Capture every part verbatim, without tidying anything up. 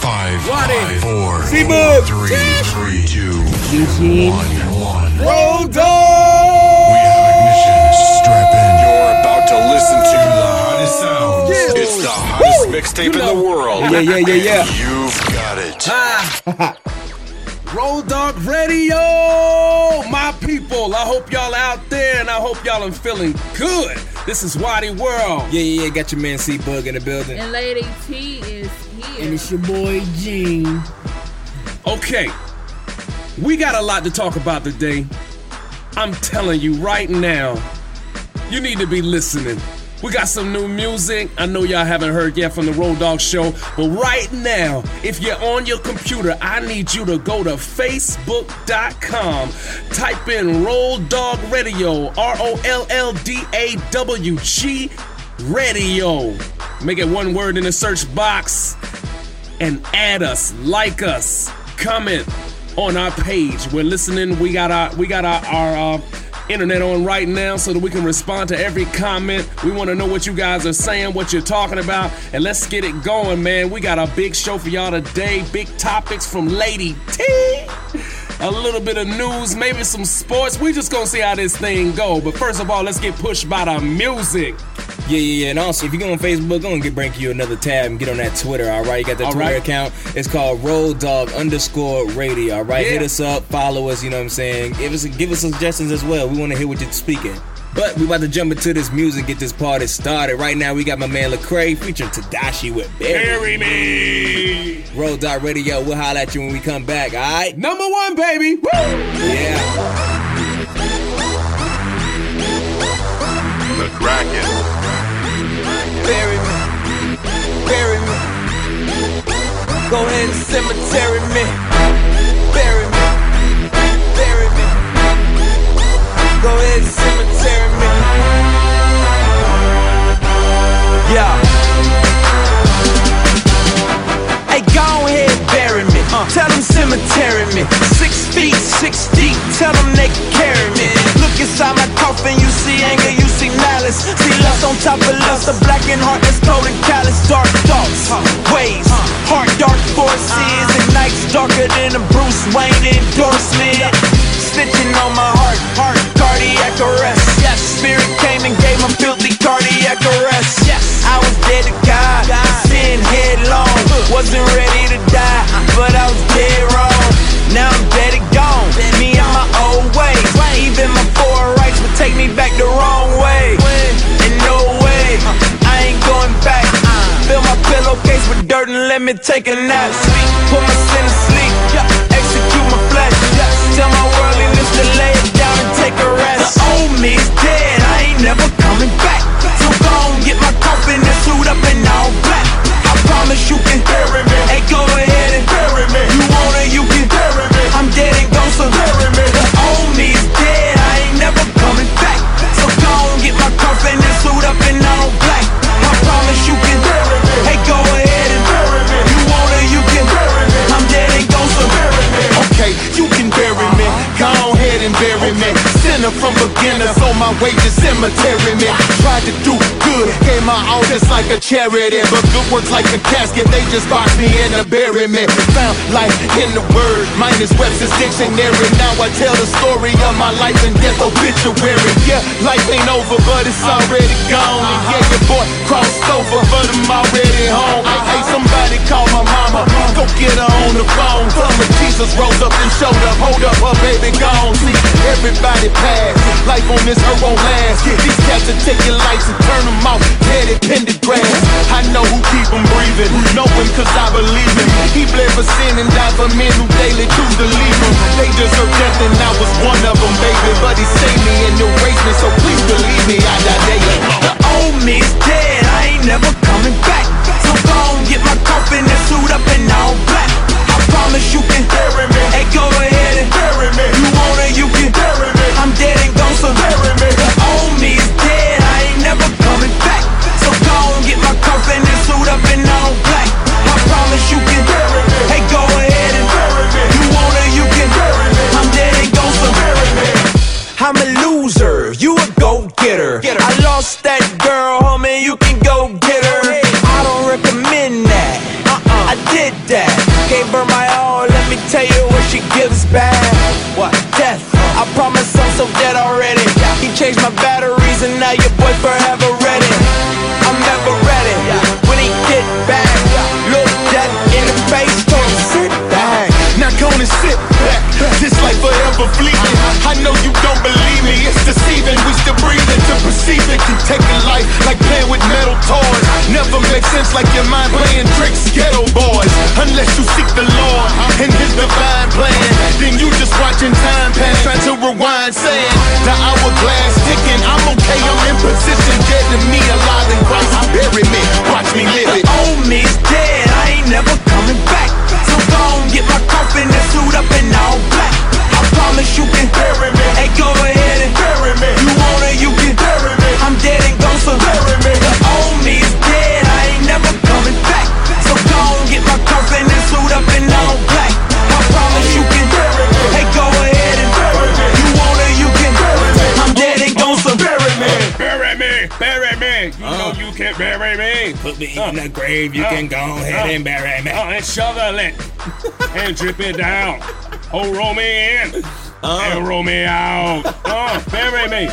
Five, What five, is? four, C-Book. three, three, two, Eugene. one, one. Roll We dog! have ignition. Strap in. You're about to listen to the hottest sounds. Yeah. It's the hottest Woo. mixtape You know. in the world. Yeah, yeah, yeah, yeah. And you've got it. Ah. Roll Dog Radio, my people. I hope y'all out there, and I hope y'all are feeling good. This is Waddy World. Yeah, yeah, yeah. Got your man C-Bug in the building. And Lady T is here. And it's your boy Gene. Okay, we got a lot to talk about today. I'm telling you right now, you need to be listening. We got some new music. I know y'all haven't heard yet from the Roll Dog Show, but right now, if you're on your computer, I need you to go to facebook dot com, type in Roll Dog Radio, R O L L D A W G Radio. Make it one word in the search box and add us, like us, comment on our page. We're listening. We got our we got our, our uh, internet on right now so that we can respond to every comment. We want to know what you guys are saying, what you're talking about, and let's get it going, man. We got a big show for y'all today. Big topics from Lady T. A little bit of news, maybe some sports. We just gonna see how this thing go. But first of all, let's get pushed by the music. Yeah, yeah, yeah. And also, if you go on Facebook, go and get bring you another tab and get on that Twitter, all right? You got that All Twitter right. account. It's called Roll Dog underscore Radio, all right? Yeah. Hit us up, follow us, you know what I'm saying? Give us give us suggestions as well. We want to hear what you're speaking. But we about to jump into this music, get this party started. Right now, we got my man Lecrae featuring Tadashi with Bury Bury me. Roll Dog Radio. We'll holler at you when we come back, all right? Number one, baby. Woo! Yeah. The Kraken. Bury me, bury me. Go ahead and cemetery me. Bury me, bury me. Go ahead and cemetery me. Yeah. Hey, go ahead, bury me. Uh, tell them cemetery me. Six feet, six deep. Tell them they can carry me. Look inside my coffin, you see anger, you see malice. See lust on top of lust, a blackened heart that's cold and callous. Dark thoughts, ways, heart dark forces, ignites darker than a Bruce Wayne endorsement. Stitching on my heart, heart, cardiac arrest. Yes, spirit came and gave my filthy cardiac arrest. Yes, I was dead to God, sin headlong. Wasn't ready to die, but I was dead wrong. Now I'm dead and gone, me on my old ways. Even my four rights would take me back the wrong way. And no way, I ain't going back. Fill my pillowcase with dirt and let me take a nap. Put my sin to sleep, execute my flesh. Tell my worldliness to lay it down and take a rest. The old me is dead, I ain't never coming back. So go on, get my coffin and suit up in all black. I promise you can bury me. Hey, go ahead and bury me. You wanna, you can bury me. I'm dead and gone, so bury me. The old me is dead, I ain't never coming back. So go on, get my coffin and suit up in all black. I promise you can bury me. Hey, go ahead and bury me. You wanna, you can bury me. I'm dead and gone, so bury me. Okay, you can bury me. Go ahead and bury me. Sinner from beginners on my way to cemetery me. Tried to do good, gave my all just like a charity, but good works like a casket. They just boxed me in to bury me. Found life in the word, minus Webster's dictionary. Now I tell the story of my life and death obituary. Yeah, life ain't over, but it's already gone. And yeah, your boy crossed over, but I'm already home. Hey, hey, somebody call my mama, go get her on the phone. Tell me Jesus rose up and showed up, hold up, her baby gone. See, everybody pass, life on this earth won't last. These cats will take your lights and turn them off, dead at pentagrams. I know who keep them breathing, know him cause I believe him. He bled for sin and died for men who daily choose to leave him. They deserve death and I was one of them, baby, but he saved me and erased me, so please believe me, I die daily. The old me is dead, I ain't never coming back. So go on, get my coffin and suit up in all black. I promise you can bury me. Hey, go ahead and bury me. You wanna, you can bury me. I'm dead and gone, so bury me. The old me is dead, I ain't never coming back. So go on, get my coffin and suit up in all black. I promise you can bury me. Hey, go ahead and bury me. You wanna, you can bury me. I'm dead and gone, so bury me. I'm a loser, you a go-getter. I lost that girl, homie, you can go get her. she gives back. What? Death. I promise I'm so dead already. He changed my batteries and now your boy forever ready. I'm never ready. When he get back, look death in the face, told him sit back. Now go and sit back. This life forever fleeting. I know you don't believe me. It's deceiving. We still breathing to perceive it. Keep taking life like playing with metal toys. Never makes sense like your mind playing tricks, ghetto boys. Unless you seek the Lord and His divine plan, then you just watching time pass, trying to rewind, saying the hourglass ticking. I'm okay. I'm in position, dead to me, alive in Christ. Bury me, watch me live it. The old me is dead. I ain't never coming back. So go and get my coffin and suit up in all black. I promise you can bury me. Hey, go ahead and bury me. You wanna, you can bury me. I'm dead and gone, so bury me. The old me is dead. I ain't never coming back. So go and get my coffin and suit up in all black. I promise you can bury me. Hey, go ahead and bury me. You wanna, you can bury me. I'm dead and gone, so bury me. Bury me, bury me. You uh, know you can bury me. Put me uh, in the grave. You uh, can go ahead uh, and bury me. Uh, and shovel it and drip it down. Oh, roll me in uh, and roll me out. Oh, bury me.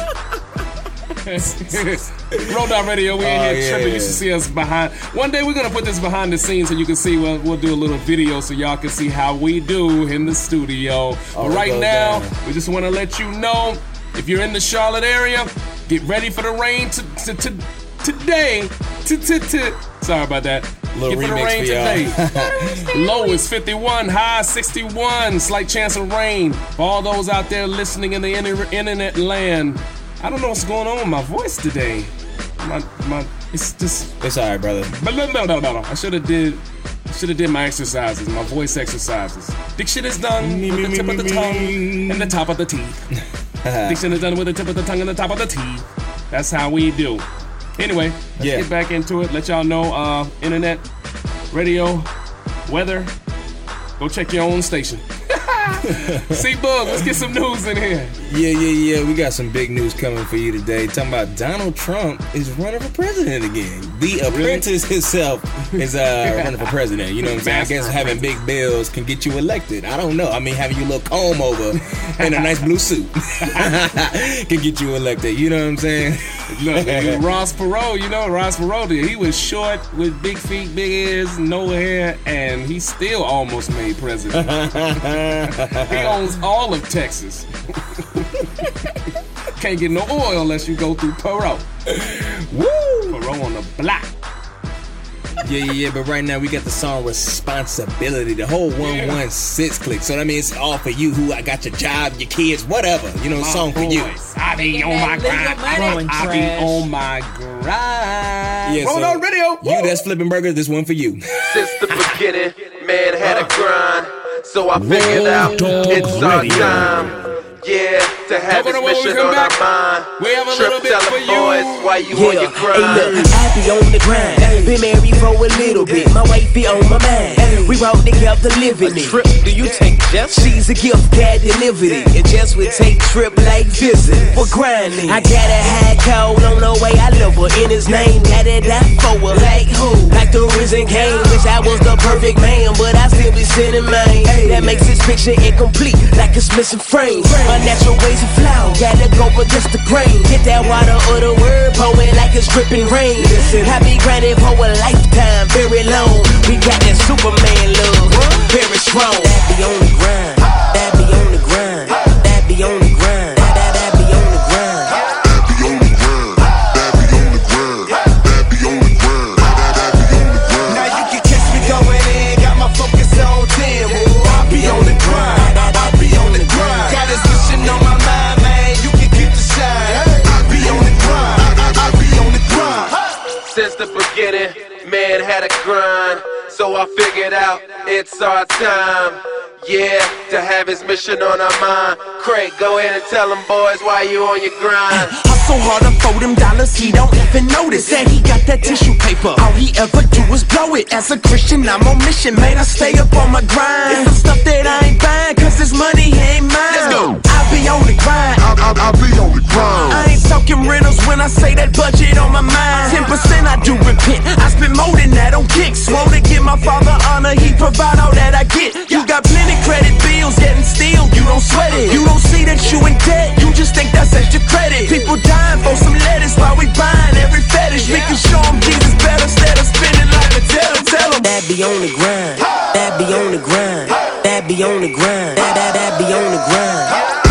Roll Down Radio, we in oh, here yeah, tripping. yeah. You should see us behind. One day we're gonna put this behind the scenes so you can see. We'll, we'll do a little video so y'all can see how we do in the studio. But right now, down. we just want to let you know if you're in the Charlotte area, get ready for the rain to, to, to today. To, to, to. Sorry about that. Little get for the rain today. Low is fifty-one, high sixty-one. Slight chance of rain. For all those out there listening in the inter- internet land, I don't know what's going on with my voice today. My my, it's just. It's alright, brother. But no, no, no, no. I should have did. Should have did my exercises, my voice exercises. Diction is done with the tip of the tongue and the top of the teeth. Diction is done with the tip of the tongue and the top of the teeth. That's how we do. Anyway, let's yeah. get back into it. Let y'all know, uh, internet, radio, weather. Go check your own station. C-Bug, let's get some news in here. Yeah, yeah, yeah. We got some big news coming for you today. Talking about Donald Trump is running for president again. The apprentice really? himself is uh, running for president. You know what I'm saying? I guess having big bills can get you elected. I don't know. I mean, having your little comb over and a nice blue suit can get you elected. You know what I'm saying? Look, Ross Perot, you know Ross Perot, he was short with big feet, big ears, no hair, and he still almost made president. He owns all of Texas. Can't get no oil unless you go through Perot. Woo! Perot on the block. Yeah, yeah, yeah, but right now we got the song Responsibility, the whole one one six click. So that means it's all for you who I got your job, your kids, whatever. You know, a song for you. I be on my grind. I be on my grind. Yeah, Roll so on radio. You that's flipping burgers, this one for you. Since the beginning, man had a grind. So I figured out it's our time. Yeah, to have this mission on our mind. We have a Trip little bit tell for them you. boys why you yeah. on your grind. Hey, look, I be on the grind. Been married for a little bit. My wife be on my mind. We roll together living it. Trip, do you take Jess? She's a gift, God delivered it. And Jess would take trip like visit. For grinding. I got a high code on the way I live her. In his name, got it out for her. Like who? Like the risen king. Wish I was the perfect man, but I still be sitting mine. That makes this picture incomplete, like it's missing frames. Unnatural ways of flow, gotta go against the grain. Get that water or the word pouring like it's dripping rain. I be grinding for a lifetime, very long. We got that Superman love, very strong. That be on the grind, that be on the grind, that be on the grind, that that that be on the grind. That be on the grind, that be on the grind, that be on the grind, that be on the grind. Now you can catch me going in, got my focus on ten. I be on the grind, I be on the grind. Got this mission on my mind, man. You can keep the shine. I be on the grind, I be on the grind. Since the beginning, man had a grind. So I figured out it's our time. Yeah, to have his mission on our mind. Craig, go ahead and tell them boys why you on your grind. Hustle harder for them dollars, he don't even notice that he got that tissue paper. All he ever do is blow it. As a Christian, I'm on mission, man. I stay up on my grind. It's the stuff that I ain't buying, cause this money ain't mine. Let's go. I be on the grind. I, I, I be on the grind. I ain't talking rentals when I say that budget on my mind. ten percent I do repent. I spend more than that on kicks. Want to give my father honor, he provide all that I get. You got plenty credit bills, yeah, that be on the grind, that be on the grind, that be on the grind, that that that be on the grind.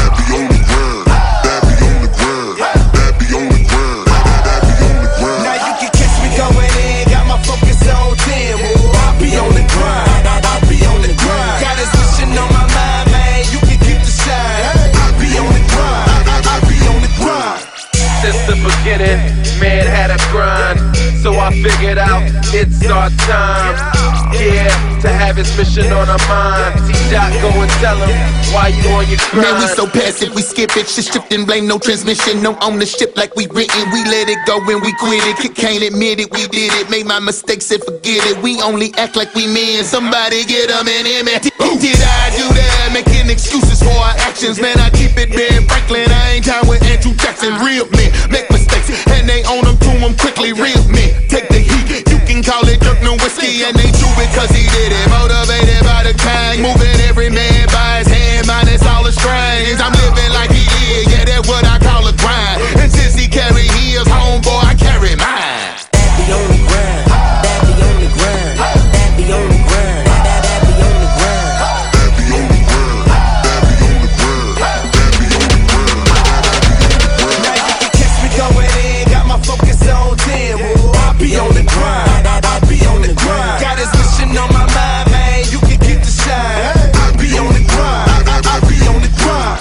Man had a grind, so I figured out it's our time. Yeah, to have his mission on our mind. T-Dot, go and tell him why you on your grind. Man, we so passive, we skip it. Shit stripped and blame, no transmission, no ownership like we written. We let it go when we quit it. Can't admit it, we did it. Made my mistakes and forget it. We only act like we men. Somebody get them in him. Did I do that? Making excuses for our actions. Man, I keep it Ben Franklin. I ain't down with Andrew Jackson. Real men make mistakes and they own them to them quickly. Real men take the heat. You can call it Dirk Nowitzki and they do it cause he did it. Motivated by the kind, moving every man by his hand, minus all the strains. I'm living like he is, yeah, that's what I call a grind. And since he carry his homeboy, I carry mine. That be on the grind, that be on the grind, that be on the grind, that that that be on the grind. That be on the grind, that be on the grind, that be on the grind, that be on the grind. Now you can catch me going in, got my focus on ten. I be on the grind, I be on the grind. Got his mission on my mind, man, you can get the shine. I be on the grind, I be on the grind.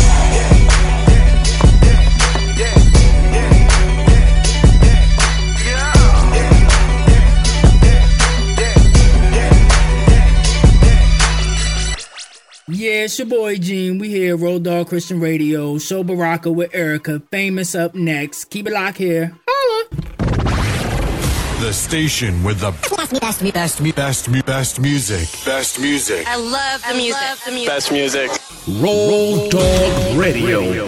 Yeah, it's your boy Gene. We here, Road Dog Christian Radio. Show Baraka with Erica. Famous up next. Keep it locked here. Holla. The station with the best, best, best, best, best music. Best music. I love the music. Love the music. Best music. Road Dog Radio.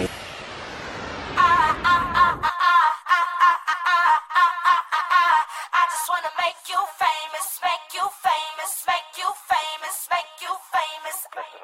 I just wanna make you famous, make you famous, make you famous, make you famous.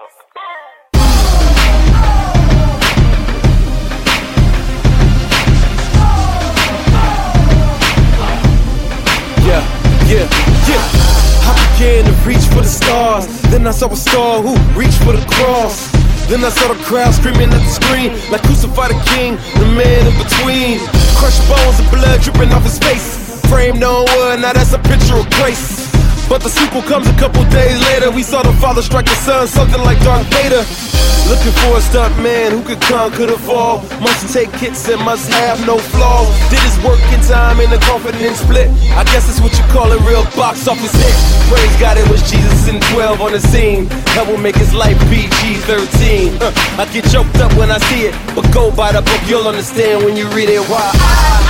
Yeah, yeah, yeah. I began to reach for the stars. Then I saw a star who reached for the cross. Then I saw the crowd screaming at the screen like crucify the king, the man in between. Crushed bones and blood dripping off his face. Framed on wood, now that's a picture of grace. But the sequel comes a couple days later. We saw the father strike the son, something like Darth Vader. Looking for a stunt man who could conquer the fall. Must take hits and must have no flaws. Did his work in time in the confidence split. I guess that's what you call a real box office hit. Praise God it was Jesus and twelve on the scene. That will make his life P G thirteen. uh, I get choked up when I see it, but go by the book, you'll understand when you read it why I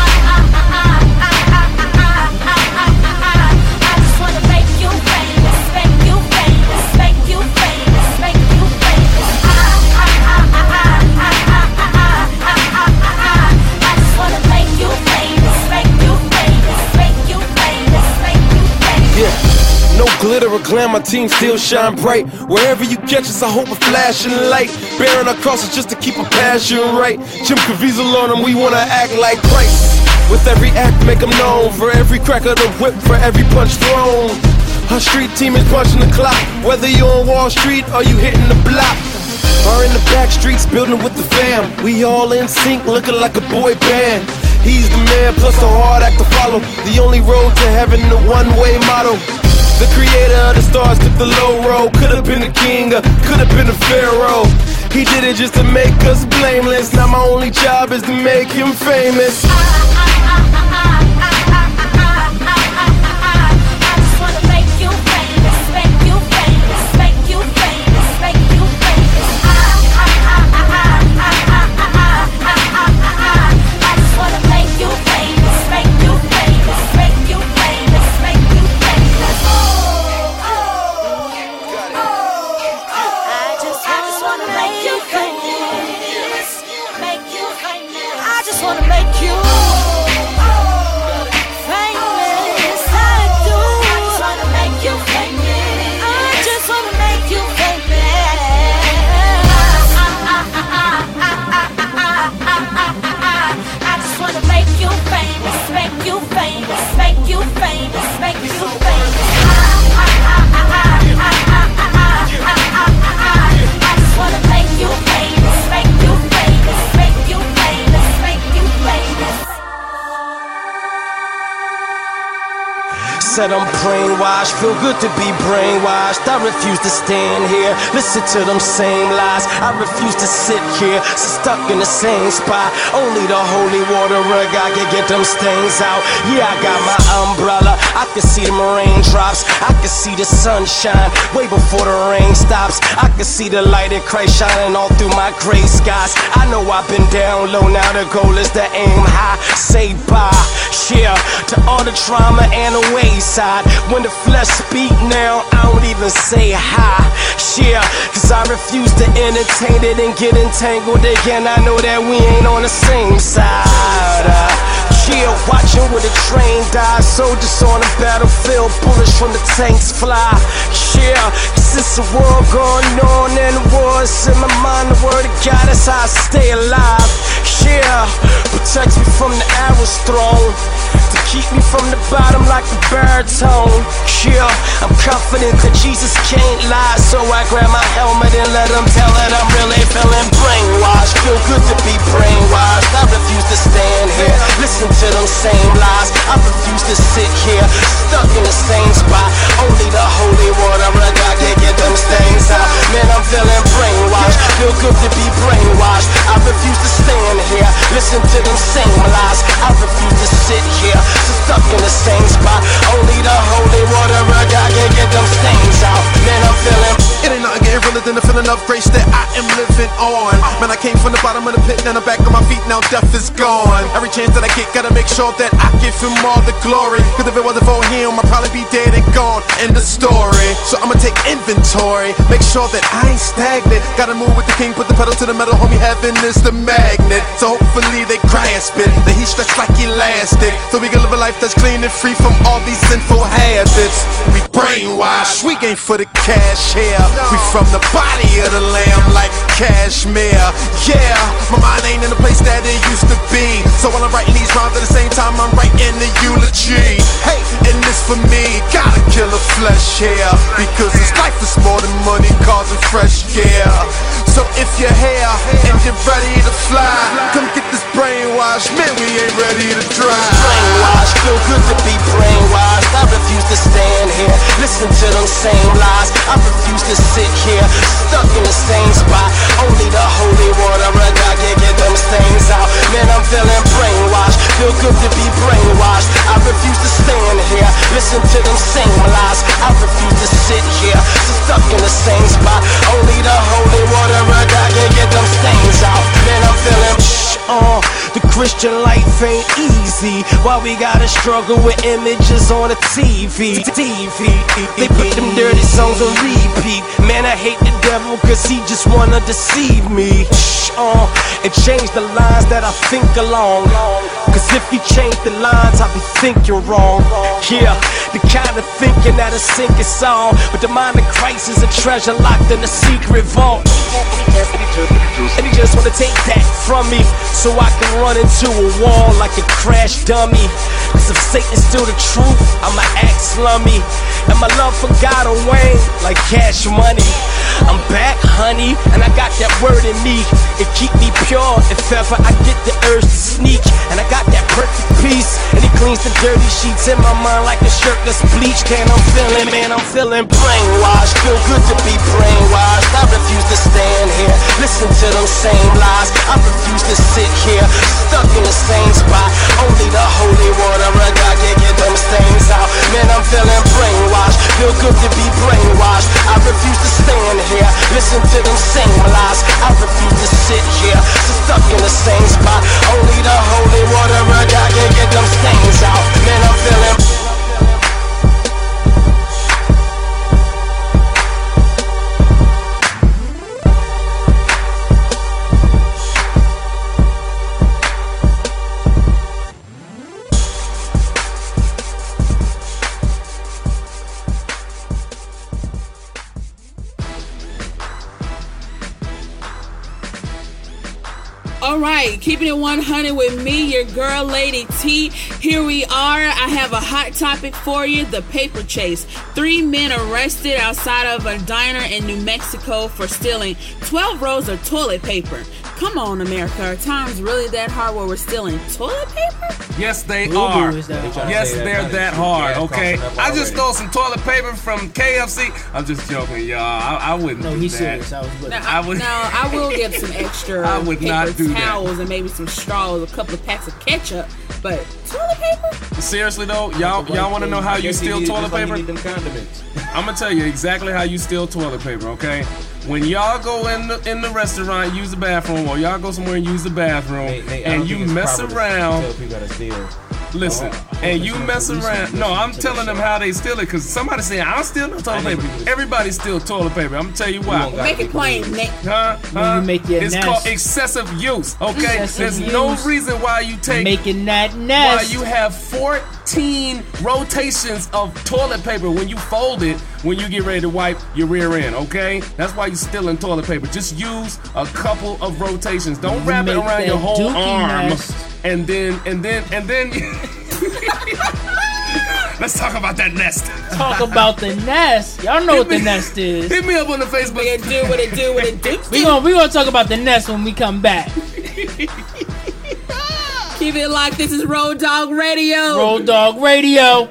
no glitter or glam, my team still shine bright. Wherever you catch us, I hope a flashing light. Bearing our crosses just to keep a passion right. Jim Caviezel on them, we wanna act like Christ. With every act, make them known. For every crack of the whip, for every punch thrown. Our street team is punching the clock. Whether you're on Wall Street or you hitting the block. Or in the back streets, building with the fam. We all in sync, looking like a boy band. He's the man, plus a hard act to follow. The only road to heaven, the one-way motto. The creator of the stars took the low road. Could've been a king, or could've been a pharaoh. He did it just to make us blameless. Now my only job is to make him famous. said I'm brainwashed, feel good to be brainwashed. I refuse to stand here, listen to them same lies. I refuse to sit here, stuck in the same spot. Only the holy water of God can get them stains out. Yeah, I got my umbrella, I can see them raindrops. I can see the sunshine way before the rain stops. I can see the light of Christ shining all through my gray skies. I know I've been down low, now the goal is to aim high. Say bye, yeah, to all the trauma and the wayside. When the flesh speak now, I don't even say hi, yeah, cause I refuse to entertain it and get entangled again. I know that we ain't on the same side. uh, Yeah, watching where the train dies. Soldiers on the battlefield, bullets from the tanks fly. Yeah, cause it's a war going on and the war's in my mind. The word of God is how I stay alive. Yeah, protects me from the arrows thrown, to keep me from the bottom like a baritone. Yeah, I'm confident that Jesus can't lie, so I grab my helmet and let him tell it I'm really feeling brainwashed. Feel good to be brainwashed. I refuse to stand here, listen to them same lies. I refuse to sit here, stuck in the same spot. Only the holy water of God can get them stains out. Man, I'm feeling brainwashed. Feel good to be brainwashed. I refuse to stand here, listen to them same lies. I refuse to sit here, stuck in the same spot. Only the holy water of God can get them stains out. Man, I'm feeling. It ain't nothing getting realer than the feeling of grace that I am living on. Man, I came from the bottom of the pit, now the back of my feet, now death is gone. Every chance that I get, gotta make sure that I give him all the glory. Cause if it wasn't for him, I'd probably be dead and gone. End the story. So I'ma take inventory, make sure that I ain't stagnant. Gotta move with the king, put the pedal to the metal, homie, heaven is the magnet. So hopefully they grasp it, that he stretched like elastic, so we can live a life that's clean and free from all these sinful habits. We brainwashed, we ain't for the cash here. We from the body of the lamb like cashmere. Yeah, my mind ain't in the place that it used to be, so while I'm writing these rhymes at the same time I'm writing the eulogy. Hey, and this for me, gotta kill a flesh here, because this life is more than money, cars and fresh gear. So if you're here and you're ready to fly, come get this brainwash, man, we ain't ready to drive. Brainwashed, feel good to be brainwashed. I refuse to stand here, listen to them same lies. I refuse to sit here, stuck in the same spot. Only the holy water of God can get them stains out. Man, I'm feeling brainwashed, feel good to be brainwashed. I refuse to stand here, listen to them same lies. I refuse to sit here, stuck in the same spot. Only the holy water of God can get them stains out. Man, I'm feeling shh, uh, the Christian life ain't easy. Why we gotta struggle with images on the T V? T V, they put them dirty songs on repeat. Man, I hate the devil cause he just wanna deceive me. Shh, uh, and change the lines that I think along. Cause if he changed the lines, I'd be thinking wrong. Yeah, the kind of thinking that'll sink us all. But the mind of Christ is a treasure locked in a secret vault. And he just wanna take that from me, so I can run into a wall like a crash dummy. Cause if Satan's still the truth, I'ma act slummy. And my love for God will wane like cash money. I'm back, honey, and I got that word in me. It keep me pure if ever I get the urge to sneak. And I got that perfect peace, and he cleans the dirty sheets in my mind like a shirt that's bleached. And I'm feeling, man, I'm feeling brainwashed. Feel good to be brainwashed. I refuse to stand here, listen to them same lies. I refuse to sit here, stuck in the same spot. Only the holy water of God can get them stains out. Man, I'm feeling brainwashed. Feel good to be brainwashed. I refuse to stand here, listen to them same lies. I refuse to sit here, stuck in the same spot. Only the holy water of God can get them stains out. Man, I'm feeling. All right, keeping it one hundred with me, your girl, Lady T. Here we are. I have a hot topic for you, the paper chase. Three men arrested outside of a diner in New Mexico for stealing twelve rolls of toilet paper. Come on, America. Are times really that hard where we're stealing toilet paper? Yes, they Boo-boo are. is that hard. Yes, Say that they're money that shoot hard. gas Okay, costing up I just already. stole some toilet paper from K F C. I'm just joking, y'all. I, I wouldn't No, do he's that. serious. I was with Now, him. I would- now, I will get some extra I would paper not do that. towels and maybe some straws, a couple of packs of ketchup, but toilet paper? Seriously though, y'all y'all want to know how you Guess steal need- toilet just like paper? You need them condiments. I'm gonna tell you exactly how you steal toilet paper, okay? When y'all go in the in the restaurant, use the bathroom, or y'all go somewhere and use the bathroom, Hey, hey, I don't and you think it's mess proper to around, tell people how to steal. listen, and you mess around. No, I'm telling them how they steal it, because somebody saying I don't steal no toilet I know paper. people- Everybody steal toilet paper. I'm gonna tell you You why. won't got Make to it be plain, clean. Nick. Huh? When Huh? you make your it's nest. called excessive use. Okay, Excessive there's no use. reason why you take Making that why nest. you have fourteen rotations of toilet paper when you fold it when you get ready to wipe your rear end, okay? That's why you're stealing toilet paper. Just use a couple of rotations. Don't You wrap it make around that your whole dookie arm. nest. And then, and then, and then. Let's talk about that nest. Talk about the nest. Y'all know what the nest is. Hit me up on the What Facebook. it do, what it do, what it do. We gonna we gonna talk about the nest when we come back. Keep it locked. This is Road Dog Radio. Road Dog Radio.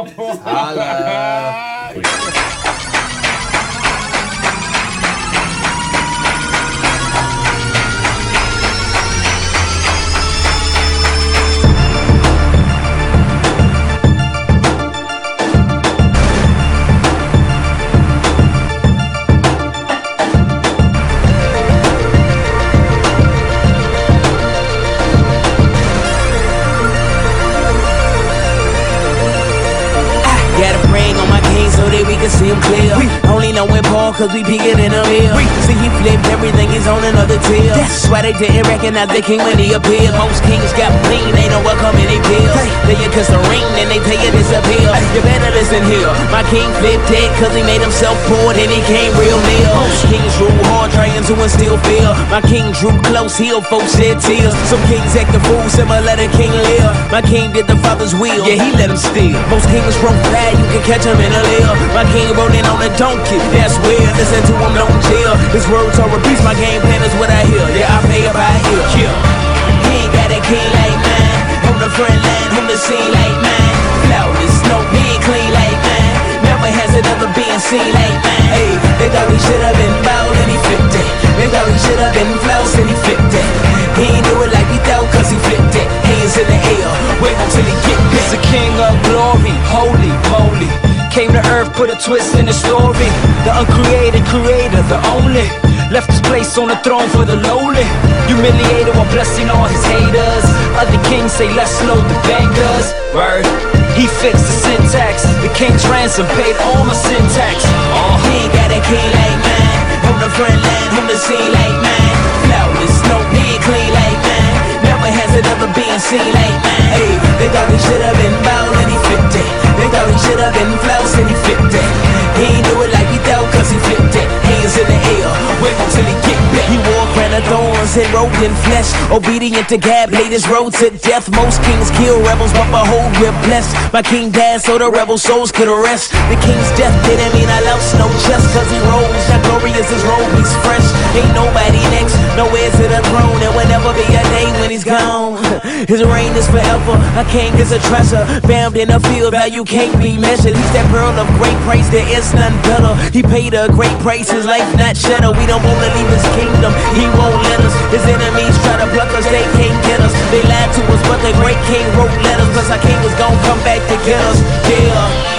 Got a ring on my cane so that we can see him clear. Only know when Paul cause we bigger than a meal. See he flipped everything, he's on another tier. That's why they didn't recognize the king when he appeared. Most kings got clean, they know what come in they pills. They you kiss the ring, then they tell you disappear. You better listen here. My king flipped dead cause he made himself poor, then he came real near. Most kings drew hard trying to instill fear. My king drew close, healed folks shed tears. Some kings act the fool, similar to King Lear. My king did the father's will, yeah he let him steal. Most kings broke bad, you can catch him in a lair. My king rode in on a donkey, that's weird. Listen to him, don't chill. His words are repeats, my game plan is what I hear. Yeah, I pay it by ear. Yeah. He ain't got a king like mine. On the front line, on the scene like mine. Flawless, no, he ain't clean like mine. Never has it ever been seen like mine. Hey, they thought we should have been bald and he flipped it. They thought we should have been flouse and he flipped it. He ain't do it like we thought cause he flipped it. Hands in the air, wait until he get back. He's the king of glory, holy moly. Came to earth, put a twist in the story. The uncreated creator, the only. Left his place on the throne for the lowly. Humiliated while blessing all his haters. Other kings say less slow the bangers. Word. He fixed the syntax. The king's ransom paid all my syntax. Oh, he ain't got a king like mine. On the front line, on the scene like mine. Flawless, no, he ain't clean like mine. Never has it ever been seen like mine. Hey, they thought we should have been bald and he flipped it. They thought we should have been flouse and he flipped it. He ain't do it like we thought cause he flipped it. Hands in the air, wait until he get back. He wore a crown of thorns and robed in flesh. Obedient to God, laid his road to death. Most kings kill rebels, but behold, we're blessed. My king died so the rebel souls could rest. The king's death didn't mean I lost no chest, cause he rose. Not glorious, his robe he's fresh. Ain't nobody next, nowhere to the throne. There will never be a day when he's gone. His reign is forever, a king is a treasure. Bound in a field, value can't be measured. He's that pearl of great price, there is none better. He paid a great price, his life not shadow. We don't wanna leave his kingdom, he won't let us. His enemies try to pluck us, they can't get us. They lied to us, but the great king wrote letters. Cause our king was gonna come back to get us. Yeah.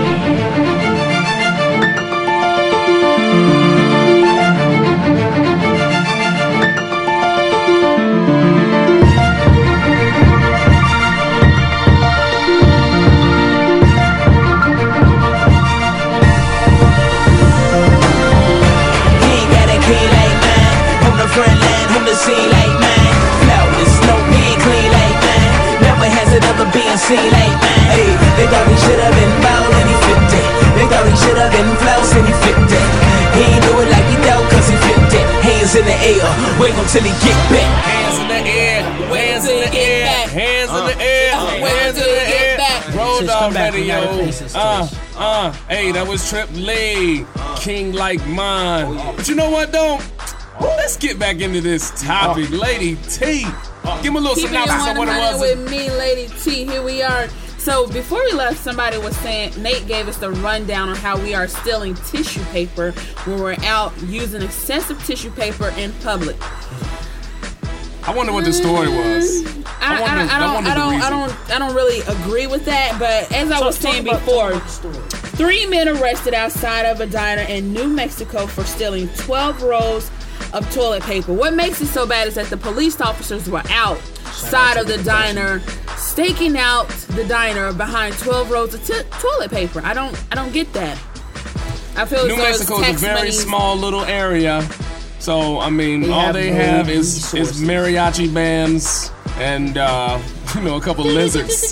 Scene like mine, flawless, no he ain't clean like mine. Never has it ever been seen like mine. Hey, they thought we should have been bald and he flipped it. They thought we should have been flouse and he flipped it. He ain't do it like we thought cause he flipped it. Hands in the air, wait until he get back. Hands in the air, hands in the air, hands in the air, hands in the air. Road Dog Radio. Uh, uh, hey, that was Trip Lee, King Like Mine. But you know what though? Let's get back into this topic. Lady T, give me a little Keeping it synopsis of what it one hundred was. with me, Lady T. Here we are. So before we left, somebody was saying, Nate gave us the rundown on how we are stealing tissue paper when we're out using excessive tissue paper in public. I wonder what the story was. I, I, wonder- I, I don't, wonder I the don't, I reason. don't, I don't really agree with that. But as I was Talk- talk saying about- before, talk about the story. three men arrested outside of a diner in New Mexico for stealing twelve rolls of toilet paper. What makes it so bad is that the police officers were outside of the diner, staking out the diner behind twelve rolls of t- toilet paper. I don't, I don't get that. I feel New as though it's Mexico is a tax very money. small little area. So, I mean, They all have they no have is, is resources. mariachi bands and, uh, you know, a couple lizards.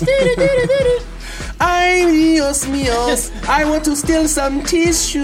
Ay, Dios míos, I want to steal some tissue.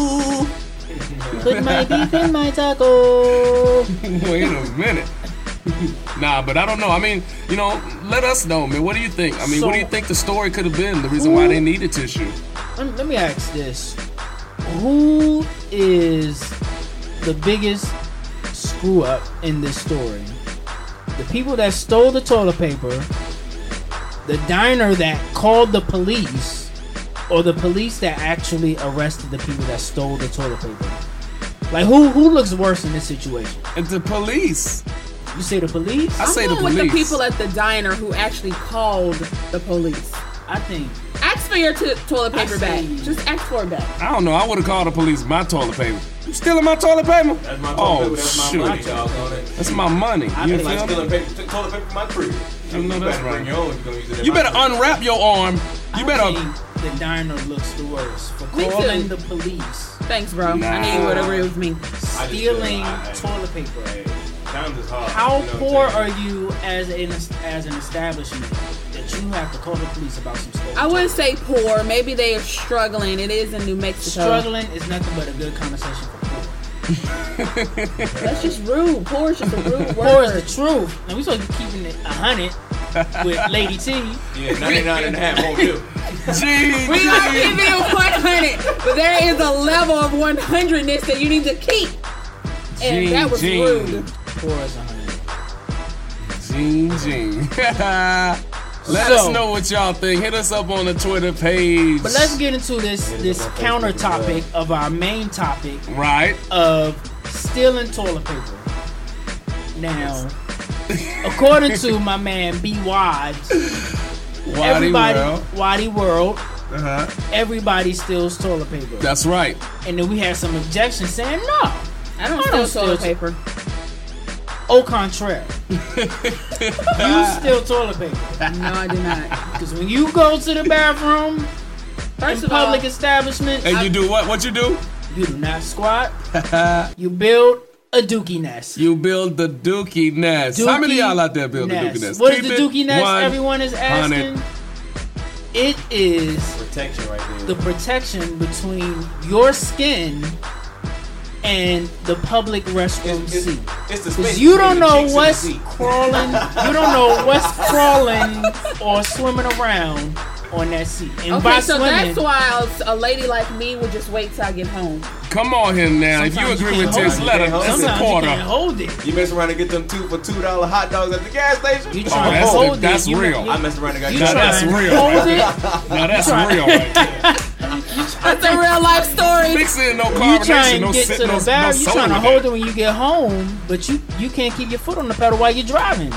Put my beef in my taco. Wait a minute. Nah, but I don't know. I mean, you know, let us know, man. What do you think? I mean, what do you So- think the story could have been? The reason why they needed tissue? Let me, let me ask this: who is the biggest screw up in this story? The people that stole the toilet paper, the diner that called the police, or the police that actually arrested the people that stole the toilet paper? Like, who who looks worse in this situation? It's the police. You say the police? I say the I'm going with the police. people at the diner who actually called the police. I think. Ask for your t- toilet paper I back. say- Just ask for it back. I don't know. I would have called the police. My toilet paper. You stealing my toilet paper? That's my oh toilet paper. That's my shoot! money, dog, on it. That's my money. I You think Like feel stealing me? paper, toilet paper from my crib. I know that's better right. bring your own if you're gonna use it in You my better crib. unwrap your arm. You I better. think the diner looks the worst for Me calling too. the police, Thanks, bro. Nah. I knew you would agree with me. I just stealing feel like I- toilet paper. Hey, times is hard. How you know what poor I'm are saying? you as an as an establishment that you have to call the police about some stolen I wouldn't toilet say poor. Maybe they are struggling. It is in New paper? Mexico. Struggling is nothing but a good conversation for poor. That's just rude. Poor is just a rude word. Poor is the truth. And we supposed to be keeping it a hundred with Lady T. Yeah, ninety-nine and a half won't do. Gee, We are gee. keeping it one hundred, but there is a level of one hundredness that you need to keep. And Gene, that was Gene. rude. Poor is a hundred. Gene, Gene. Let So- us know what y'all think. Hit us up on the Twitter page. But let's get into this this counter topic of our main topic Right. of stealing toilet paper. Now, according to my man B Wads, Wadi everybody, World. Waddy World, Uh-huh. everybody steals toilet paper. That's right. And then we had some objections saying, no, I don't I steal don't steal toilet to- paper. au contraire. You steal toilet paper. No, I do not. Because when you go to the bathroom First in of public all, establishments, And you do what? What you do? you do not squat. You build a dookie nest. You build the dookie nest. How many of y'all out there build the nest. dookie nest? What is Keep the it dookie nest? one Everyone is asking. hundred. It is Protection right there. the protection between your skin and the public restroom It's- it's- seat. it's the Because space you between don't the know cheeks and the what's seat. crawling. You don't know what's crawling or swimming around on that seat. And okay, by so swimming, that's why a lady like me would just wait till I get home. Come on here now. If you Sometimes agree you with can't this, hold let it. us Sometimes sometimes you support can't her. hold it. You mess around and get them two for two dollar hot dogs at the gas station. You Oh, trying to that's, hold it. that's You- real. I messed around and got You Now gas that's trying to real. hold right it. there. Now that's real right there. That's a real life story. Mixing no You carbonation, trying no to get sit, to no, the barrel. no You soda trying to with hold that. it when you get home, but you you can't keep your foot on the pedal while you're driving.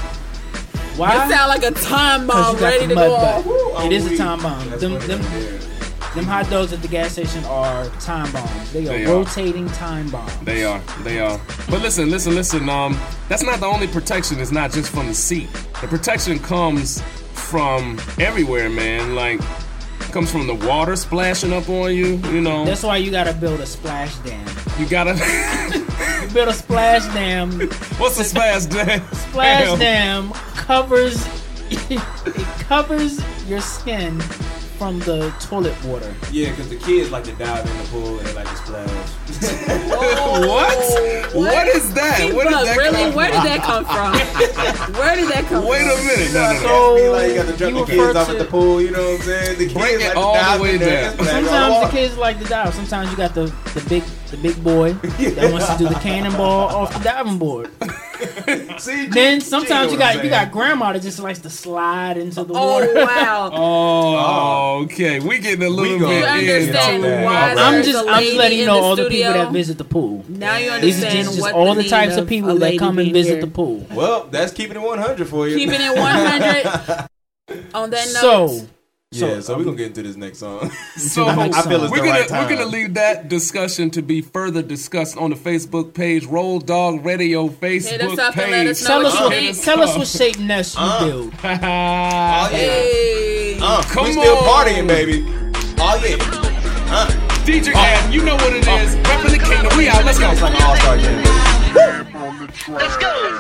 Why? It sound like a time 'Cause bomb you got ready the to mud go off. butt. It is a weak. time bomb. That's Them, funny them, right there. them hot dogs at the gas station are time bombs. They are They are. rotating time bombs. They are. They are. But listen, listen, listen. Um, that's not the only protection. It's not just from the seat. The protection comes from everywhere, man. Like, comes from the water splashing up on you. You know, That's why you gotta build a splash dam. you gotta. You build a splash dam. What's a splash dam? Splash dam covers it covers your skin from the toilet water. Yeah, because the kids like to dive in the pool and they like to splash. Oh, what? What is that? Hey, Where did look, that really? come Where from? did that come from? Where did that come Wait from? a minute. No, no, no. So Be like you got to drop you the kids refer off to- at the pool, you know what I'm saying? The kids Bring it like all to the dive way in there. down. and splash. Sometimes the Oh, kids like to dive. Sometimes you got the, the big the big boy that wants to do the cannonball off the diving board. See, Then G- sometimes G you know what got I'm you got saying. grandma that just likes to slide into the Oh water. wow! Oh, okay. We getting a little go- bit You understand into why it. I'm there's just a I'm lady just letting you in know the all the studio? people that visit the pool. Now you These are understand just, just what all the the types need of a people that lady come and being visit here. the pool. Well, that's keeping it one hundred for you. Keeping it one hundred. On that note, So Yeah, so we're going to get into this next song. So I feel it's we're the gonna right we're gonna time. leave that discussion to be further discussed on the Facebook page, Roll Dog Radio Facebook Hit us up and page. let us know tell what us you what think. tell us what shape nest you Uh. build. Oh, yeah. Hey. Uh, Come we still on. partying, baby. Oh, yeah. Uh, D J Adam, you know what it is. Reppin' the Kingdom. We out. Let's go. it's like an all-star game. Let's go.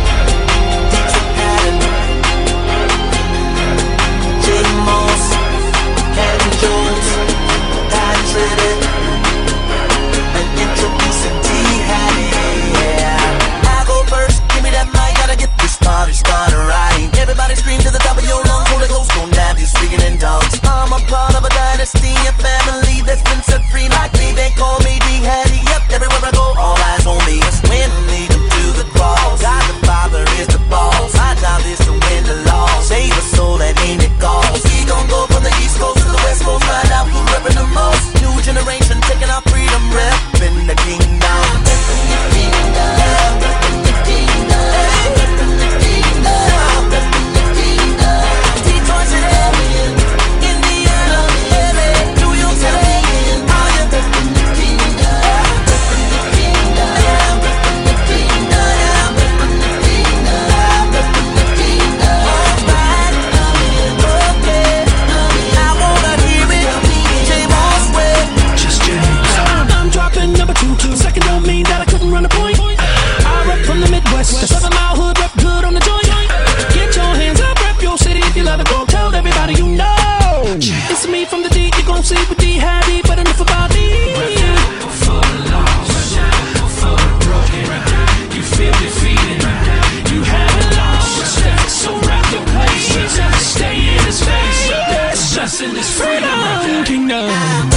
Jay Moss, Candy Jones, Patrick, and introducing D-Hattie. Yeah. I go first, give me that mic, gotta get this party started right. Everybody scream to the top of your lungs, Holy Ghost gon' nab you, speaking in tongues. I'm a part of a dynasty, a family that's been set free like me. They call me D-Hattie. Yep, everywhere I go, all eyes on me. It's when I lead them to the cross. God the Father is the boss. My job is to win the law. Save a soul that ain't it cost. We gon' go from the East Coast to the West Coast, find out who reppin' the most. New generation taking our freedom, reppin' the kingdom. Detroit City, Indiana, New York City, oh yeah. I'm dropping number two. Second don't mean that I couldn't run a point. I rep from the Midwest. The seven mile hood rep good on the joint. Get your hands up, rep your city if you love it. Go tell everybody you know. It's me from the D. You gon' sleep with D-Hattie, but enough about me. For the lost, for the broken, you feel defeated, you haven't lost. So wrap your place, stay in his face. Blessing is freedom, Kingdom.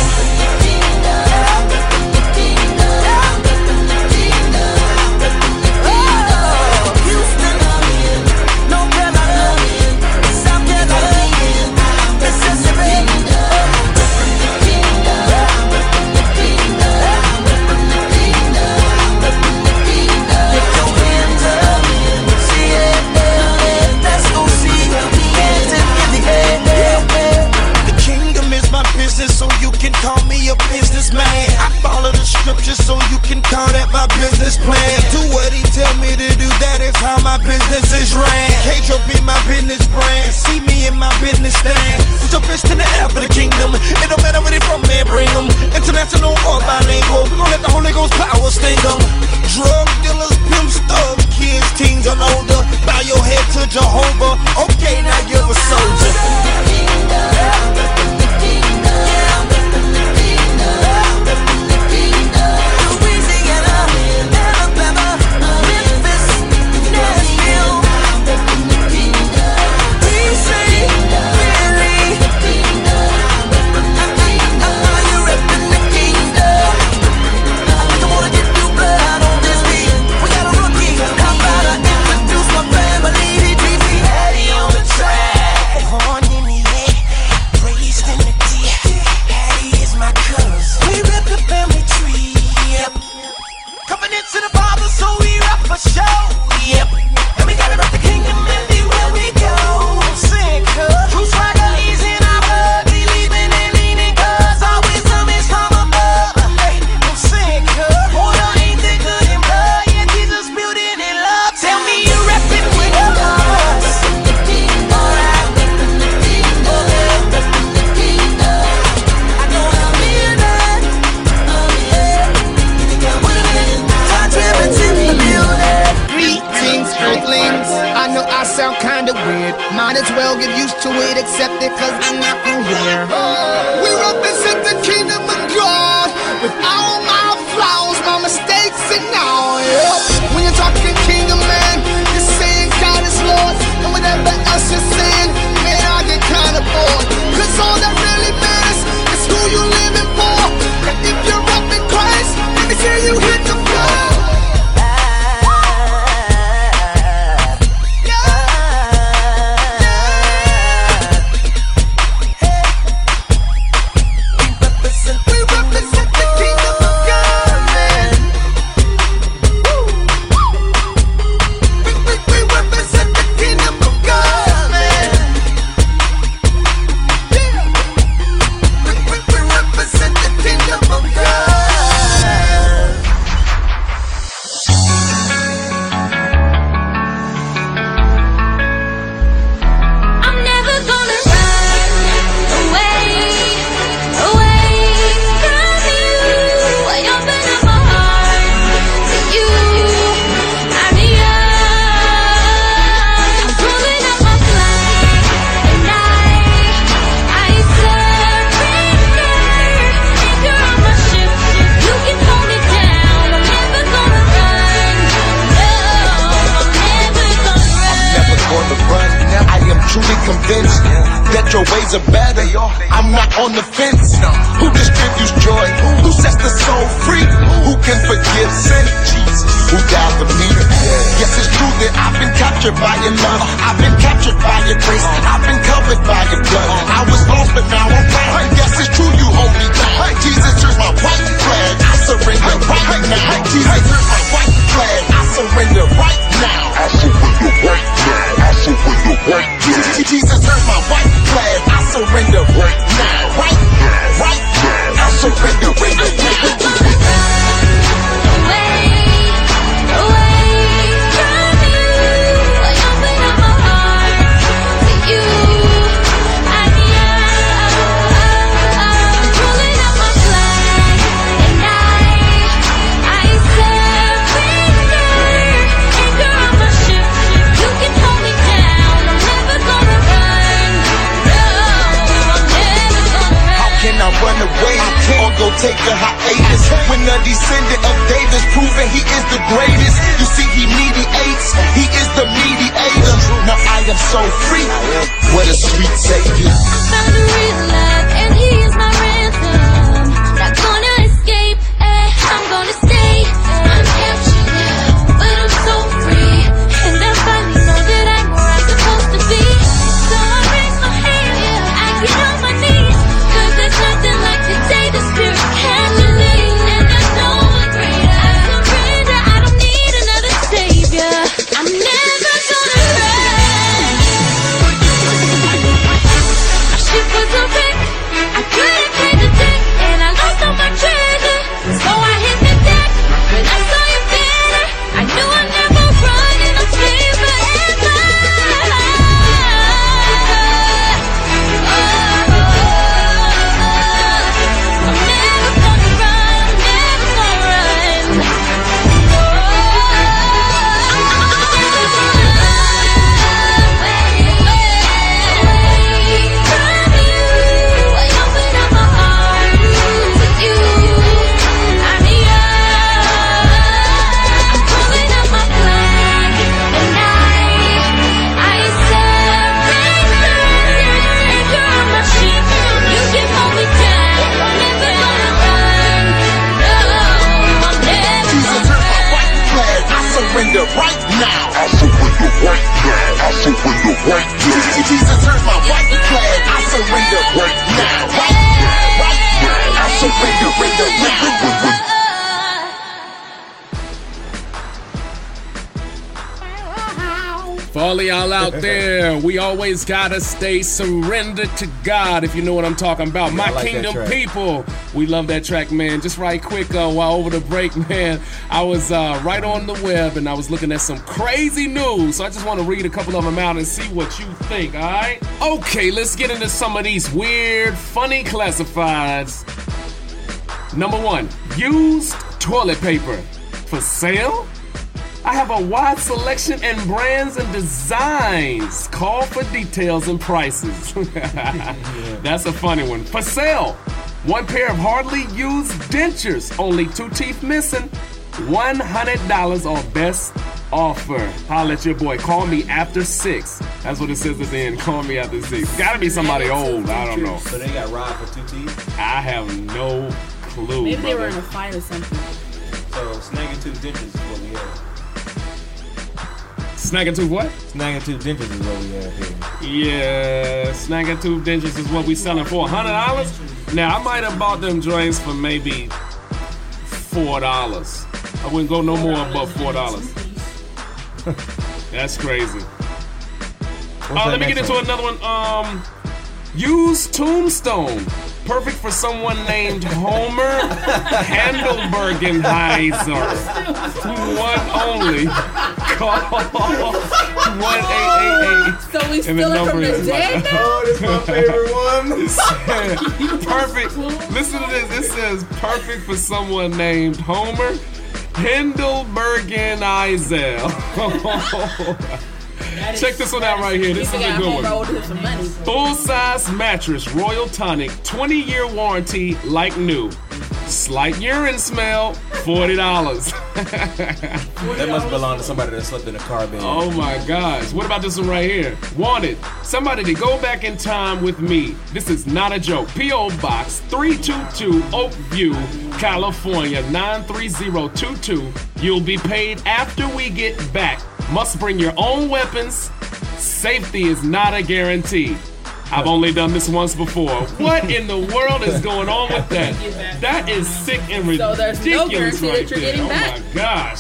The kingdom is my business, so you can call me a businessman. I follow the scriptures, so you can call that my business plan. Do what he tell me to do, that is how my business is ran. K-Dro be my business brand, see me in my business stand. Put your fist in the air for the kingdom. It don't matter where they from, man, bring them. International or bilingual, we gon' let the Holy Ghost power sting them. Drug dealers, pimps, thugs, kids, teens, and older. Bow your head to Jehovah, okay, now you're a soldier. Covenant to the Father, so we rock for show. Yep. And we gotta rock the kingdom everywhere we go. Sing, cuz. True swagger is in our blood. Believing and leaning, cuz our wisdom is from above. Hey, I'm saying, cuz. Water ain't thicker than blood. Yeah, Jesus built it in love. Tell me you're rapping with us. Alright. I know I'm in that. Greetings, earthlings. I know I sound kinda weird. Might as well get used to it, accept it, cause I'm not from here. days are better. I'm not on the fence. Who distributes joy? Who sets the soul free? Who can forgive sin? Jesus. Who died for me? Yes, it's true that I've been captured by your love. I've been captured by your grace. I've been covered by your blood. I was lost, but now I'm found. Yes, it's true you hold me down. Jesus, here's my white flag. I surrender right now. Jesus, here's my white flag. I surrender right now. I surrender right now. I surrender right now. Jesus, here's my white flag. I surrender right now. Right now. Right now. I surrender right now. Run away or go take a hiatus. When the descendant of David's proven he is the greatest. You see, he mediates, he is the mediator. Now I am so free. What a sweet savior. Found a real love, and he is my ransom. Not gonna escape, eh, I'm gonna stay. I'm captured now, but I'm so free. And I finally know that I'm where I'm supposed to be. So I raise my hand, I get on my knees. There's nothing like the day the Spirit captured me, and there's no one greater. I surrender, I don't need another savior. I'm never gonna run. My ship was a wreck, I couldn't pay the debt, and I lost all my treasure. So I hit the deck, when I saw you better, I knew I'd never run, and I'll stay forever. Surrender right now. I surrender right now. I surrender right now. Jesus, here's my white flag. I surrender right now. Right now. Right now. I surrender right now. For all of y'all out there, we always gotta stay surrendered to God, if you know what I'm talking about. Yeah, My like Kingdom people, we love that track, man. Just right quick, uh, while over the break, man, I was uh, right on the web and I was looking at some crazy news. So I just want to read a couple of them out and see what you think, all right? Okay, let's get into some of these weird, funny classifieds. Number one, used toilet paper for sale? I have a wide selection in brands and designs. Call for details and prices. That's a funny one. For sale, one pair of hardly used dentures, only two teeth missing, one hundred dollars or best offer. Holla at your boy. Call me after six. That's what it says at the end. Call me after six. Gotta be somebody old. I don't know. So they got robbed for two teeth? I have no clue. Maybe they brother. were in a fight or something. So snagging two dentures is what we have. Snagging-tooth what? Snagging-tooth dentures is what we have here. Yeah, Snagging-tooth dentures is what we selling for one hundred dollars. Now, I might have bought them joints for maybe four dollars. I wouldn't go no more above four dollars. That's crazy. Uh, let me get into another one. Um, use tombstone. Perfect for someone named Homer Handelbergenheiser. One only. Call one eight eight eight. So we steal it from the dead now? Oh, this is my favorite one. Perfect. Listen to this. It says perfect for someone named Homer Handelbergenheiser. Check this one out right here. This is a good one. Full size mattress, Royal Tonic, twenty year warranty, like new. Slight urine smell, forty dollars. That must belong to somebody that slept in a car bin. Oh my gosh. What about this one right here? Wanted. Somebody to go back in time with me. This is not a joke. P O Box three two two, Oakview, California, nine three zero two two. You'll be paid after we get back. Must bring your own weapons. Safety is not a guarantee. I've only done this once before. What in the world is going on with that? That is sick and ridiculous. So there's no guarantee right that you're there. getting oh back. my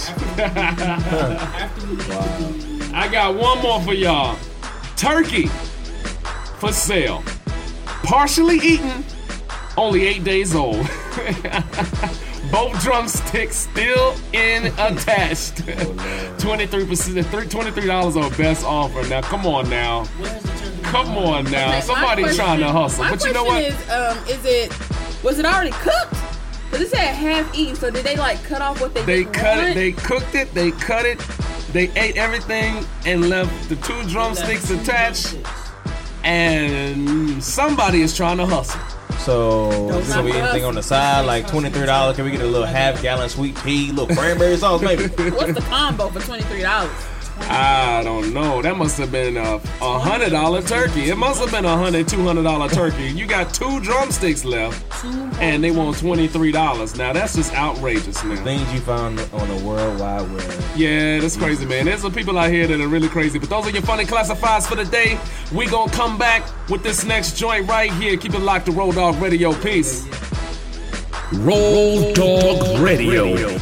gosh. I got one more for y'all. Turkey for sale. Partially eaten, only eight days old. Both drumsticks still in attached. twenty-three percent, twenty-three dollars on best offer. Now, come on now. Come on now. Okay, Somebody's question, trying to hustle. My But you know what? question is, um, is it, was it already cooked? Because it said half eaten, so did they like cut off what they They didn't cut want? it, they cooked it, they cut it, they ate everything and left the two drumsticks attached. And somebody is trying to hustle. So, Those so we not anything us. on the side, like twenty-three dollars? Can we get a little half gallon sweet tea, little cranberry sauce, maybe? What's the combo for twenty-three dollars? I don't know. That must have been a, a hundred dollar turkey. It must have been a hundred, two hundred dollar turkey. You got two drumsticks left, and they want twenty three dollars. Now that's just outrageous, man. Things you found on the World Wide Web. Yeah, that's crazy, man. There's some people out here that are really crazy. But those are your funny classifieds for the day. We gonna come back with this next joint right here. Keep it locked to Road Dog Radio. Peace. Road Dog Radio.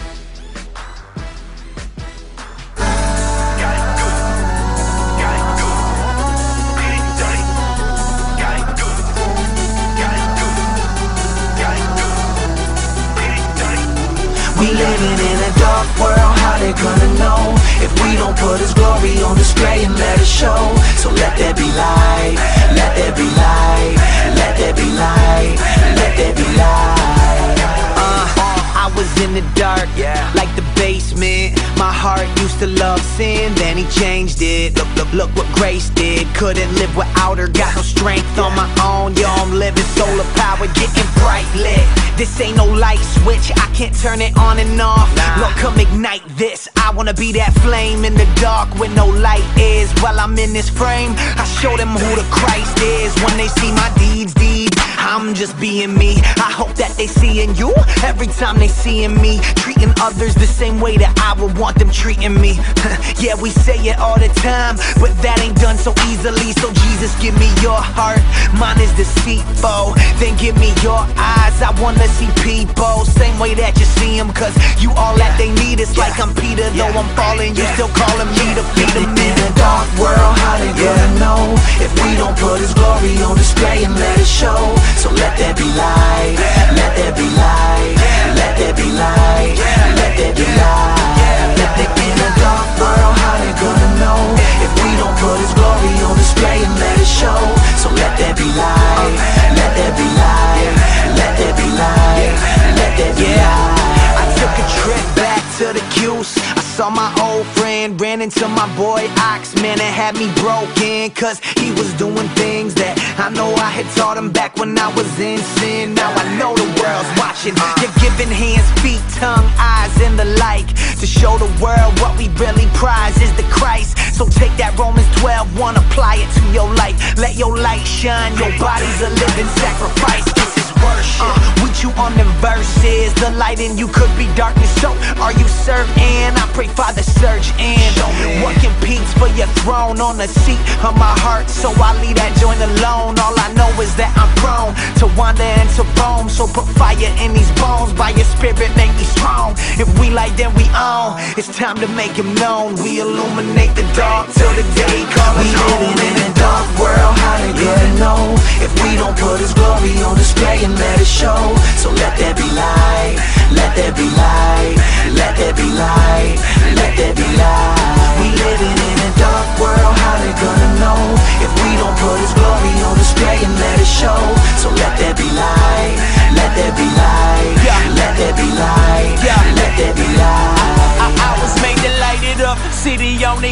We living in a dark world, how they gonna know if we don't put His glory on display and let it show? So let there be light, let there be light, let there be light, let there be light. Uh, I was in the dark, yeah, like the basement. My heart used to love sin, then He changed it. Look, look, look what grace did. Couldn't live without her, got no strength on my own. Yo, I'm living solar power, getting bright lit. This ain't no light switch, I can't turn it on and off. Lord, come ignite this. I wanna be that flame in the dark when no light is. While I'm in this frame, I show them who the Christ is. When they see my deeds, deeds, I'm just being me. I hope that they seeing you every time they seeing me. Treating others the same way that I would want them treating me. Yeah, we say it all the time, but that ain't done so easily. So Jesus, give me your heart, mine is deceitful. Then give me your eyes, I wanna see people same way that you see them. Cause you all that they need. It's like I'm Peter, though I'm falling, you still calling me to be the man. In a dark world, how they gonna know if we don't put His glory on display and let it show? So let there be light, let there be light, let there be light, let there be light. Let there be in a dark world, how they gonna know if we don't put His glory on display and let it show? So let there be light, let there be light, let there be light, let there be light. I took a trip back to the Q's. I saw my old friend, ran into my boy Ox. Man, it had me broken, cause he was doing things that I know I had taught him back when I was in sin. Now I know the world's watching. You're giving hands, feet, tongue, eyes, and the like, to show the world what we really prize is the Christ. So take that Romans twelve one, apply it to your life. Let your light shine, your body's a living sacrifice. This is worship. Uh, with you on the verses, the light in you could be darkness. So are you certain? I pray Father search in. What competes for your throne on the seat of my heart? So I leave that joint alone. All I know is that I'm prone to wander and to roam. So put fire in these bones, by your spirit make me strong. If we like then we own, it's time to make Him known. We illuminate the dark till the day comes. We living in a dark world, how they gonna know if we don't put His glory on display and let it show? So let there be light, let there be light, let there be light, let there be light. We living in a dark world, how they gonna know if we don't put His glory on display and let it show? So let there be light, let there be light, let there be light, let there be light. I, I was made to light it up, city on the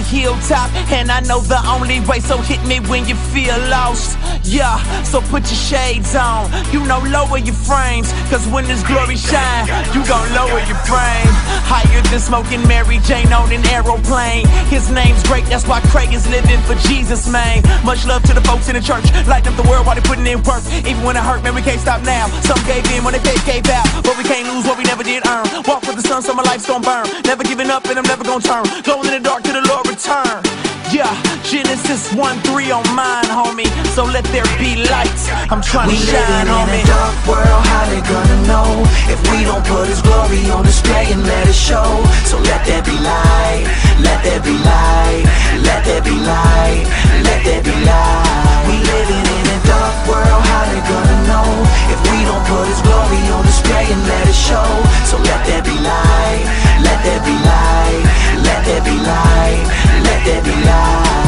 hilltop, and I know the only way, so hit me when you feel lost. Yeah, so put your shades on, you know, lower your frames, cause when this glory shine, you gon' lower your frame. Higher than smoking Mary Jane on an aeroplane. His name's great, that's why Craig is living for Jesus, man. Much love to the folks in the church, lighting up the world while they putting in work. Even when it hurt, man, we can't stop now. Some gave in when they paid, gave out, but we can't lose what we never did earn. Walk with the sun so my life's gon' burn. Never giving up and I'm never gon' turn. Going in the dark till the Lord return. Yeah, Genesis one three on mine, homie. So let there be lights. I'm trying to shine, homie. We live in a dark world, how they gonna know if we don't put His glory on display and let it show? So let there be light, let there be light, let there be light, let there be light. We living in a dark world, how they gonna know if we don't put His glory on display and let it show? So let there be light, let there be light, let there be light, let there be light.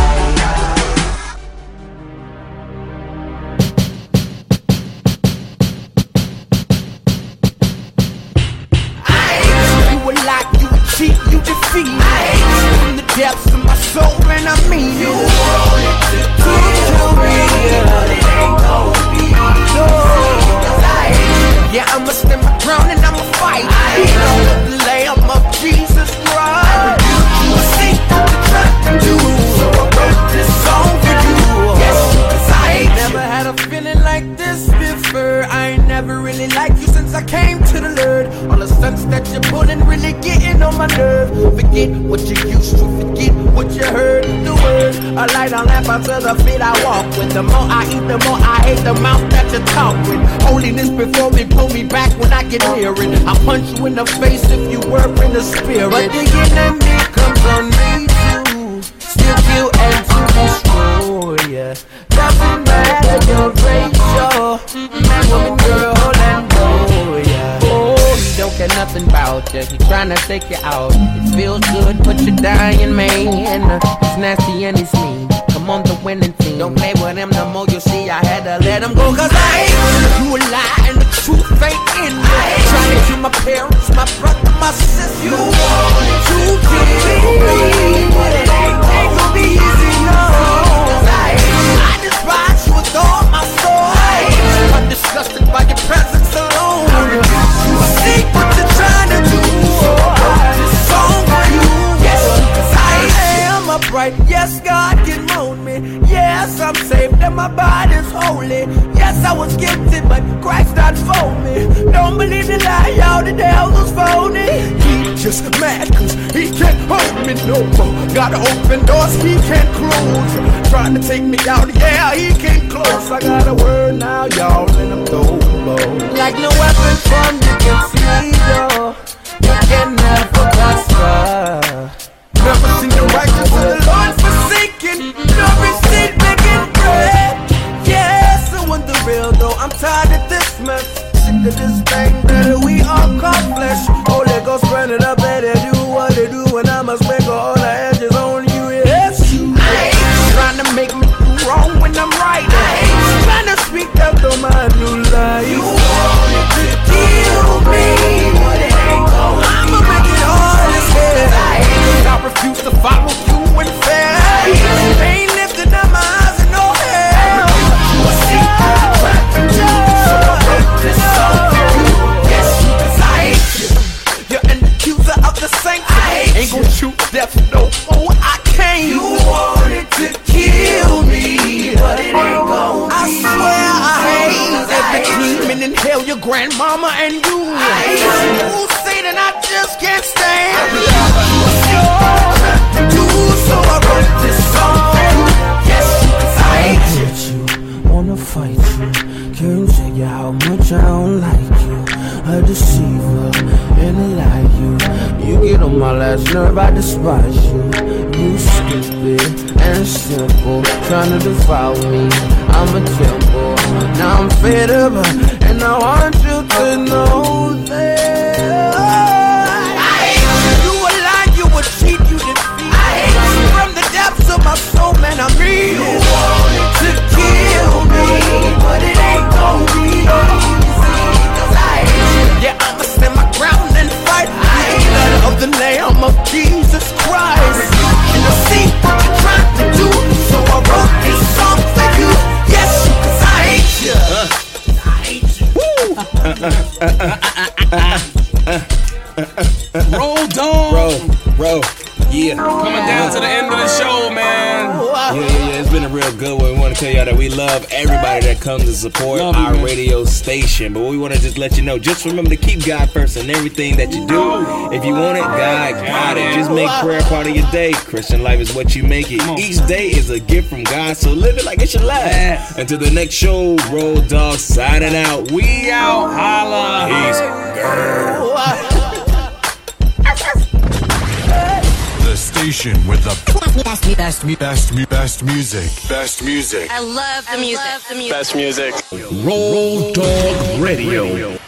Cheat, you defeat me. I hate you from the depths of my soul, and I mean you. You wanted to kill me, but it ain't gon' be no. Yeah, I'ma stand my ground and I'ma fight. I know the Lamb of Jesus Christ. I rebuke you, see what you trying to do. So I wrote this song for you. Yes, cause I ain't never had a feeling like this before. I ain't never really liked you since I came to the Lord. All the stunts that you're pulling really getting on my nerve. Forget what you used to, forget what you heard. The word, a light on lamp until the feet I walk with. The more I eat, the more I hate the mouth that you talk with. Holiness before me, pull me back when I get near it. I punch you in the face if you were in the spirit. But the enemy comes on me too, still kill and to destroy ya. Doesn't matter your racial, man, woman, girl, and boy, yeah. Oh, he don't care nothing about ya. He tryna take you out. It feels good, but you're dying, man. He's nasty and he's mean. Come on, the winning team. Don't play with him no more. You see, I had to let him go, cause I hate you. You a lie and the truth ain't in me. Trying to kill my parents, my brother, my sister. You wanted to kill me, but it ain't gonna be easy, no. I despise you with all my soul. I'm disgusted by your presence alone. You see what you're trying to do. This song for you. Yes, cause I am upright. Yes, God can mold me. Yes, I'm saved and my body's holy. Yes, I was gifted, but Christ died for me. Don't believe the lie, y'all, the devil's phony. He just mad cause he can't hold me no more. Gotta open doors he can't close. Trying to take me out, yeah, he can't close. I got a word now, y'all, and I'm throwing low. Like no weapon from you can see, though. You can never prosper. Never seen the righteous of the Lord forsaken. Never seen begging bread. Yes, I want the real though. I'm tired of this mess. Sick of this thing that we all call flesh. Holy Ghost burn it up, let it do what they do, and I must make all the edges on you. Yes, you. I ain't trying to make me do wrong when I'm right. I ain't trying to speak up on my new life. You wanted to kill me, but it ain't going. I'ma make it all as hell. I refuse to follow you in fair. Ain't lifting up my eyes in no hell. I see how you try to do. So I wrote this song for you. Yes, cause I hate you. You're an accuser of the saints. I hate ain't gon' shoot death no more. I can't. You wanted to kill me, but it ain't gon' be. I swear I hate every demon in hell, your grandmama and you. I hate you, Satan, I just can't stand. I do, so I wrote this song for you. Yes, cause I hate you. Wanna fight you. Can't tell you how much I don't like you. A deceiver and a liar. You get on my last nerve, I despise you. You stupid and simple, trying to defile me. I'm a temple. Now I'm fed up, and I want you to know that I hate you. You a lie, you a cheat, you defeat. I hate you from the depths of my soul, man. I mean, you wanted to kill me, but it ain't gon' be easy. Cause I hate you. Yeah, I'ma stand my ground and fight. I hate the blood of the Lamb of Jesus Christ. And I see Roll Dog. Bro, bro, yeah. Coming down to the end of the show, man. Yeah, yeah, yeah. It's been a real good one. We want to tell y'all that we love everybody that comes to support Love our you, man. radio station. But we want to just let you know, just remember to keep God first in everything that you do. If you want it, God got it. Just make prayer part of your day. Christian life is what you make it. Each day is a gift from God, so live it like it's your last. Until the next show, Roll Dog signing out. We out. Holla. Peace. Girl. The station with the best, best, best, best music. Best music. I love the music. Best music. Roll Dog Radio.